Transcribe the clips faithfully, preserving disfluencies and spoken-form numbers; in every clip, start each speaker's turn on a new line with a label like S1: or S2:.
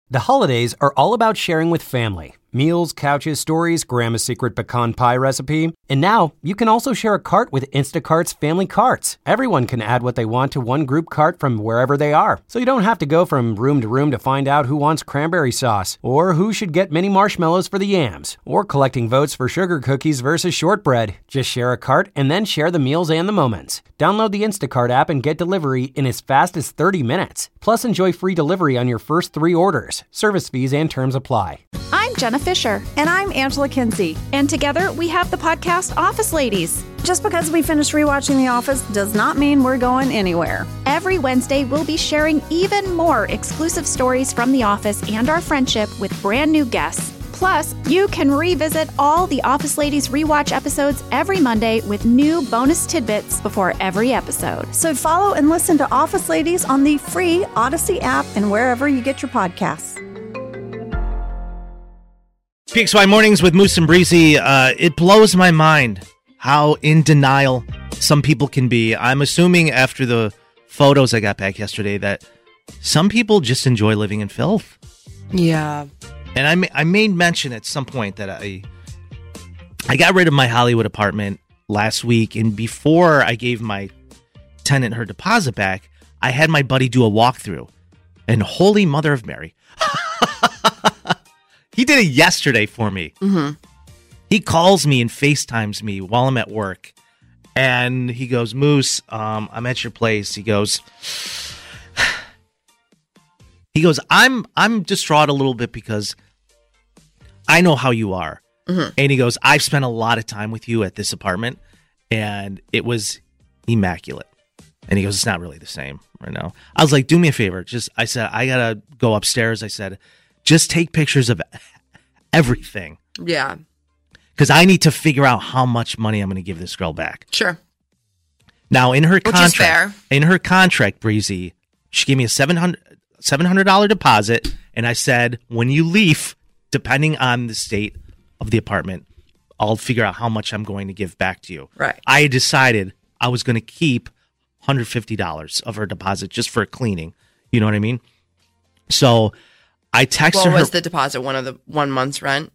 S1: The holidays are all about sharing with family. Meals, couches, stories, Grandma's secret pecan pie recipe. And now, you can also share a cart with Instacart's Family Carts. Everyone can add what they want to one group cart from wherever they are. So you don't have to go from room to room to find out who wants cranberry sauce, or who should get mini marshmallows for the yams, or collecting votes for sugar cookies versus shortbread. Just share a cart and then share the meals and the moments. Download the Instacart app and get delivery in as fast as thirty minutes. Plus, enjoy free delivery on your first three orders. Service fees and terms apply.
S2: I'm Jenna Fisher.
S3: And I'm Angela Kinsey.
S2: And together we have the podcast Office Ladies.
S3: Just because we finished rewatching The Office does not mean we're going anywhere.
S2: Every Wednesday, we'll be sharing even more exclusive stories from The Office and our friendship with brand new guests. Plus, you can revisit all the Office Ladies rewatch episodes every Monday with new bonus tidbits before every episode.
S3: So follow and listen to Office Ladies on the free Odyssey app and wherever you get your podcasts.
S4: P X Y Mornings with Moose and Breezy. Uh, it blows my mind how in denial some people can be. I'm assuming after the photos I got back yesterday that some people just enjoy living in filth.
S5: Yeah.
S4: And I, ma- I made mention at some point that I I got rid of my Hollywood apartment last week, and before I gave my tenant her deposit back, I had my buddy do a walkthrough. And holy mother of Mary. He did it yesterday for me.
S5: Mm-hmm.
S4: He calls me and FaceTimes me while I'm at work. And he goes, Moose, um, I'm at your place. He goes, he goes, I'm I'm distraught a little bit because I know how you are.
S5: Mm-hmm.
S4: And he goes, I've spent a lot of time with you at this apartment, and it was immaculate. And he goes, it's not really the same right now. I was like, do me a favor. Just, I said, I got to go upstairs. I said, just take pictures of everything.
S5: Yeah.
S4: Because I need to figure out how much money I'm going to give this girl back.
S5: Sure.
S4: Now, in her
S5: Which
S4: contract,
S5: is fair.
S4: in her contract, Breezy, she gave me a seven hundred dollars deposit, and I said, when you leave, depending on the state of the apartment, I'll figure out how much I'm going to give back to you.
S5: Right.
S4: I decided I was going to keep one hundred fifty dollars of her deposit just for cleaning. You know what I mean? So I texted
S5: What
S4: her.
S5: was the deposit? One of the one month's rent?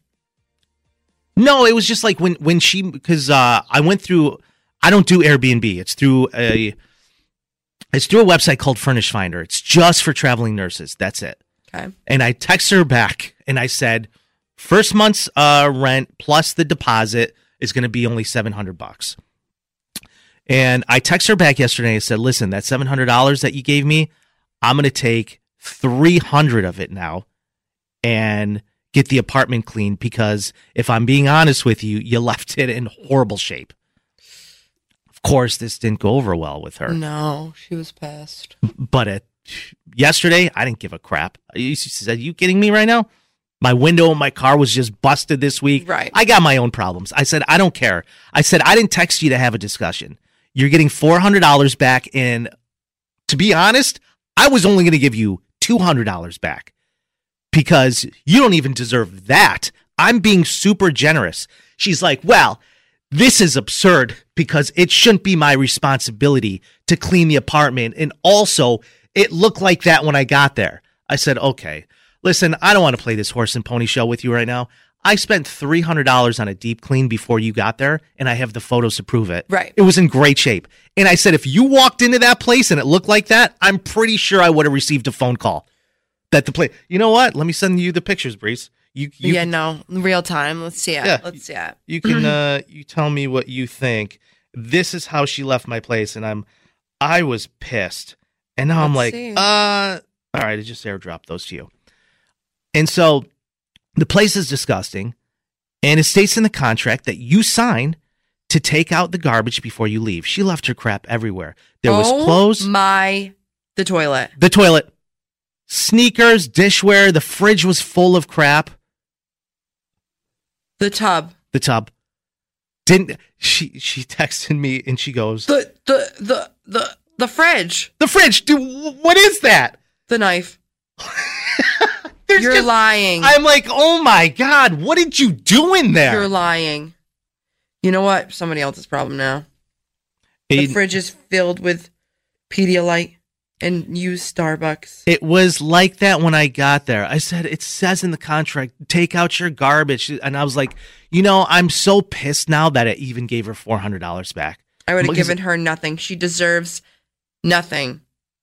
S4: No, it was just like when, when she, because uh, I went through, I don't do Airbnb. It's through a, it's through a website called Furnish Finder. It's just for traveling nurses. That's it.
S5: Okay.
S4: And I texted her back and I said, first month's uh, rent plus the deposit is going to be only seven hundred bucks. And I texted her back yesterday and said, listen, that seven hundred dollars that you gave me, I'm going to take three hundred of it now and get the apartment cleaned, because if I'm being honest with you, you left it in horrible shape. Of course, this didn't go over well with her.
S5: No, she was pissed.
S4: But it, yesterday, I didn't give a crap. She said, are you kidding me right now? My window in my car was just busted this week.
S5: Right.
S4: I got my own problems. I said, I don't care. I said, I didn't text you to have a discussion. You're getting four hundred dollars back. And to be honest, I was only going to give you two hundred dollars back, because you don't even deserve that. I'm being super generous. She's like, well, this is absurd because it shouldn't be my responsibility to clean the apartment. And also, it looked like that when I got there. I said, okay, listen, I don't want to play this horse and pony show with you right now. I spent three hundred dollars on a deep clean before you got there, and I have the photos to prove it.
S5: Right.
S4: It was in great shape. And I said, if you walked into that place and it looked like that, I'm pretty sure I would have received a phone call. That the place, you know what? Let me send you the pictures, Breeze. You, you
S5: yeah, no, real time. Let's see it.
S4: Yeah.
S5: Let's see it.
S4: You can, uh, you tell me what you think. This is how she left my place, and I'm, I was pissed, and now I'm
S5: Let's
S4: like,
S5: see.
S4: uh, all right, I just airdropped those to you. And so, the place is disgusting, and it states in the contract that you sign to take out the garbage before you leave. She left her crap everywhere. There was
S5: Oh
S4: clothes,
S5: my, the toilet.
S4: the toilet, sneakers, dishware. The fridge was full of crap.
S5: The tub.
S4: The tub. Didn't she? She texted me and she goes,
S5: The the the the the fridge.
S4: "The fridge, dude. What is that?"
S5: The knife.
S4: There's
S5: You're
S4: just-
S5: lying.
S4: I'm like, oh my god, what did you do in there?
S5: You're lying. You know what? Somebody else's problem now. The
S4: Aiden-
S5: fridge is filled with Pedialyte. and use Starbucks.
S4: It was like that when I got there. I said, it says in the contract, take out your garbage. And I was like, you know, I'm so pissed now that I even gave her four hundred dollars back.
S5: I would have
S4: Because-
S5: given her nothing. She deserves nothing.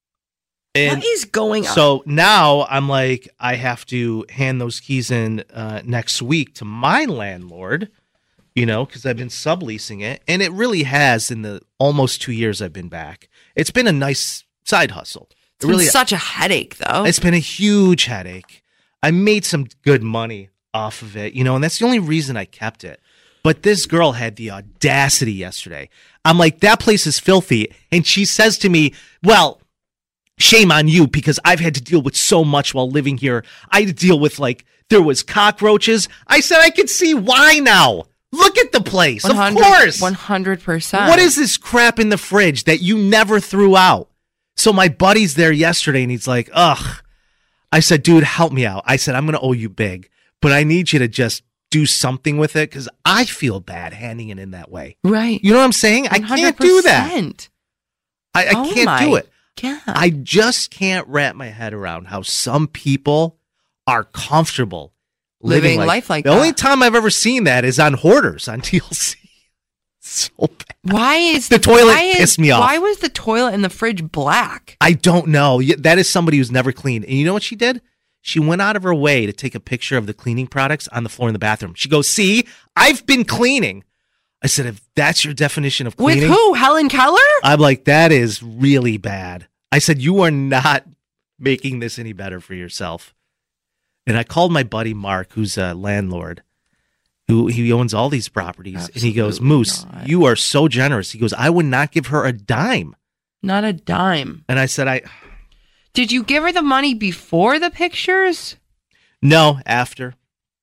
S4: And
S5: what is going on?
S4: so now I'm like, I have to hand those keys in uh, next week to my landlord, you know, because I've been subleasing it. And it really has in the almost two years I've been back. It's been a nice side hustle.
S5: It's
S4: It
S5: been
S4: really,
S5: such a headache, though.
S4: it's been a huge headache. I made some good money off of it, you know, and that's the only reason I kept it. But this girl had the audacity yesterday. I'm like, that place is filthy. And she says to me, well, shame on you because I've had to deal with so much while living here. I had to deal with like, there was cockroaches. I said, I can see why now. Look at the place. Of course.
S5: one hundred percent.
S4: What is this crap in the fridge that you never threw out? So my buddy's there yesterday and he's like, ugh. I said, dude, help me out. I said, I'm going to owe you big, but I need you to just do something with it because I feel bad handing it in that way.
S5: Right.
S4: You know what I'm saying? I can't do that. I, I
S5: Oh
S4: can't
S5: my
S4: do it.
S5: God.
S4: I just can't wrap my head around how some people are comfortable living,
S5: Living life like
S4: the
S5: that.
S4: only time I've ever seen that is on Hoarders on T L C. So bad.
S5: Why is
S4: The toilet
S5: why is-
S4: pissed me off.
S5: Why was the toilet in the fridge black?
S4: I don't know. Y- That is somebody who's never cleaned. And you know what she did? She went out of her way to take a picture of the cleaning products on the floor in the bathroom. She goes, see, I've been cleaning. I said, if that's your definition of
S5: With
S4: cleaning.
S5: who? Helen Keller?
S4: I'm like, that is really bad. I said, you are not making this any better for yourself. And I called my buddy Mark, who's a landlord, who he owns all these properties. and he goes,
S5: Absolutely
S4: Moose,
S5: not.
S4: you are so generous. He goes, I would not give her a dime.
S5: Not a dime.
S4: And I said, I
S5: Did you give her the money before the pictures?
S4: no, after.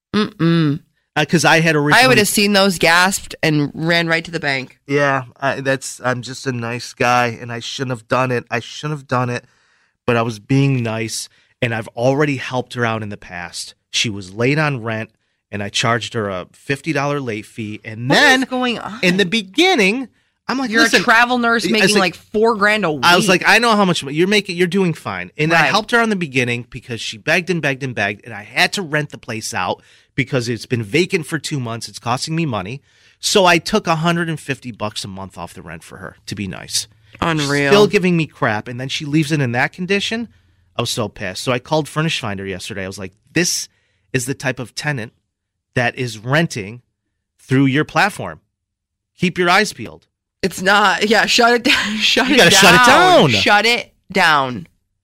S5: Mm-mm.
S4: Because I had originally.
S5: I would have seen those, gasped, and ran right to the bank.
S4: Yeah, I, that's. I'm just a nice guy, and I shouldn't have done it. I shouldn't have done it, but I was being nice, and I've already helped her out in the past. She was late on rent, and I charged her a fifty dollars late fee, and
S5: What
S4: then
S5: is going on?
S4: in the beginning, I'm like,
S5: You're
S4: listen,
S5: a travel nurse
S4: I was
S5: making
S4: like-
S5: like, four grand a week.
S4: I was like, I know how much you're making. You're doing fine. And I
S5: Right.
S4: helped her in the beginning because she begged and begged and begged. And I had to rent the place out because it's been vacant for two months. It's costing me money. So I took one hundred fifty bucks a month off the rent for her to be nice.
S5: Unreal.
S4: Still giving me crap. And then she leaves it in that condition. I was so pissed. So I called Furnish Finder yesterday. I was like, this is the type of tenant that is renting through your platform. Keep your eyes peeled.
S5: It's not. Yeah, shut it down. Shut
S4: You
S5: it
S4: gotta
S5: down.
S4: shut it down.
S5: Shut it down.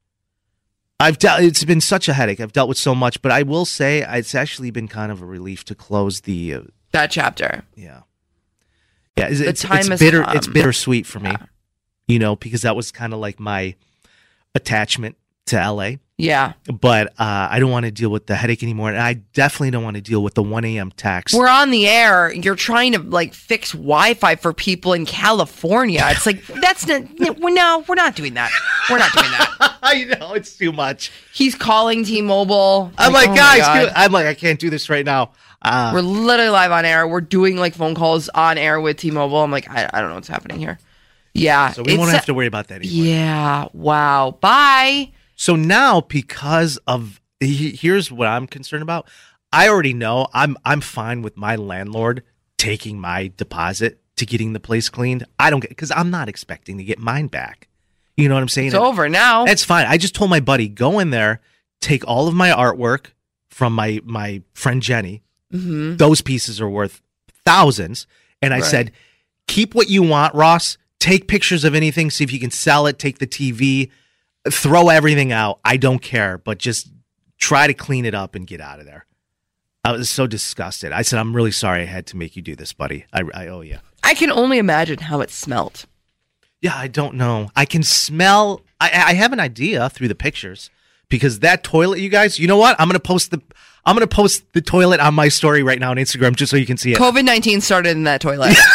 S4: I've dealt. It's been such a headache. I've dealt with so much, but I will say it's actually been kind of a relief to close the. Uh,
S5: That chapter.
S4: yeah, yeah. It's,
S5: The
S4: it's,
S5: time
S4: it's
S5: has
S4: bitter.
S5: come.
S4: It's bittersweet for me, you know, because that was kind of like my attachment to L A.
S5: Yeah.
S4: But uh, I don't want to deal with the headache anymore, and I definitely don't want to deal with the one a.m. text.
S5: We're on the air. You're trying to like fix Wi-Fi for people in California. It's like that's not. We're no, we're not doing that. We're not doing that.
S4: I know it's too much.
S5: He's calling T-Mobile.
S4: I'm like,
S5: oh my
S4: guys,
S5: God.
S4: can- I'm like, I can't do this right now. Uh,
S5: We're literally live on air. We're doing like phone calls on air with T-Mobile. I'm like, I, I don't know what's happening here. Yeah.
S4: so we
S5: it's
S4: won't
S5: a-
S4: have to worry about that anymore.
S5: Yeah. Wow. Bye.
S4: So now, because of he- here's what I'm concerned about. I already know I'm I'm fine with my landlord taking my deposit to getting the place cleaned. I don't get because I'm not expecting to get mine back. You know what I'm saying?
S5: It's over now.
S4: That's fine. I just told my buddy go in there, take all of my artwork from my my friend Jenny.
S5: Mm-hmm.
S4: Those pieces are worth thousands, and I
S5: Right.
S4: said, keep what you want, Ross. Take pictures of anything, see if you can sell it. Take the T V. Throw everything out. I don't care, but just try to clean it up and get out of there. I was so disgusted. I said, I'm really sorry I had to make you do this, buddy. I, I owe you.
S5: I can only imagine how it smelt.
S4: Yeah, I don't know. I can smell. I, I have an idea through the pictures because that toilet, you guys, you know what? I'm going to post the I'm going to post the toilet on my story right now on Instagram just so you can see it.
S5: COVID nineteen started in that toilet. So.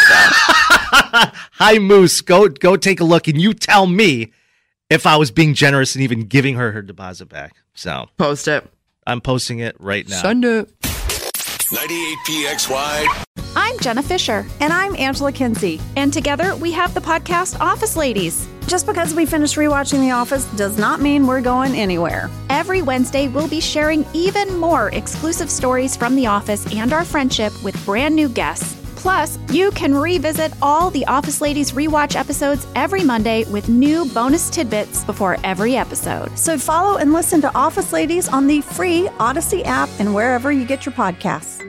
S4: Hi, Moose. Go, go take a look and you tell me if I was being generous and even giving her her deposit back. So
S5: Post it.
S4: I'm posting it right now.
S5: Send it.
S6: ninety-eight P X Y.
S2: I'm Jenna Fisher,
S3: And I'm Angela Kinsey.
S2: and together we have the podcast Office Ladies.
S3: Just because we finished rewatching The Office does not mean we're going anywhere.
S2: Every Wednesday, we'll be sharing even more exclusive stories from The Office and our friendship with brand new guests. Plus, you can revisit all the Office Ladies rewatch episodes every Monday with new bonus tidbits before every episode.
S3: So follow and listen to Office Ladies on the free Odyssey app and wherever you get your podcasts.